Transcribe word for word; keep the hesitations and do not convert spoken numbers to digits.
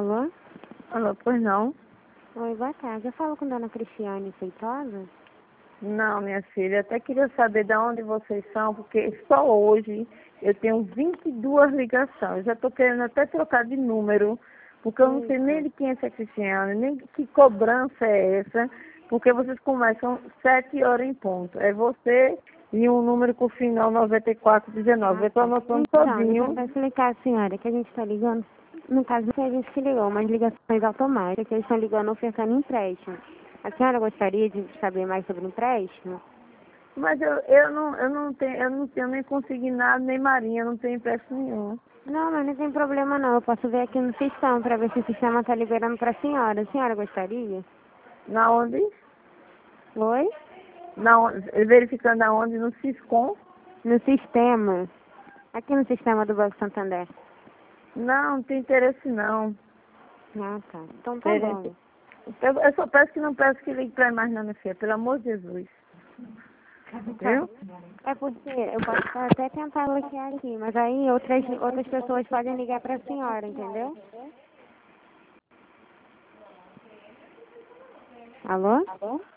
Alô? Alô, pois não? Oi, boa tarde. Eu falo com Dona Cristiane Feitosa? Não, minha filha, eu até queria saber de onde vocês são, porque só hoje eu tenho vinte e duas ligações. Eu já estou querendo até trocar de número, porque eu não sei nem de quem é essa Cristiane, nem que cobrança é essa, porque vocês começam sete horas em ponto. É você e um número com o final noventa e quatro dezenove. Eu estou anotando Então, todinho. deixa eu explicar a senhora que a gente está ligando. No caso, não foi a gente que ligou, mas ligações automáticas, que eles estão ligando ofertando empréstimo. A senhora gostaria de saber mais sobre empréstimo? Mas eu, eu, não, eu, não tenho, eu não tenho nem consignado, nem marinha, eu não tenho empréstimo nenhum. Não, mas não tem problema não. Eu posso ver aqui no sistema para ver se o sistema está liberando para a senhora. A senhora gostaria? Na onde? Oi? Na, on- verificando aonde? No Ciscom? No sistema. Aqui no sistema do Banco Santander. Não, não tem interesse não. Ah, tá. Então tá Interesse. bom. Eu, eu só peço que não peço que ligue pra mais não, minha filha, pelo amor de Jesus. Viu? É porque eu posso até tentar bloquear aqui, mas aí outras, outras pessoas podem ligar para a senhora, entendeu? Alô?